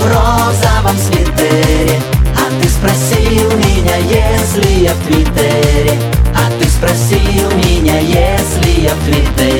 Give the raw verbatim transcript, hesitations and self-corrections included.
в розовом свитере. А ты спросил меня, если я в Твиттере. А ты спросил меня, если я в Твиттере.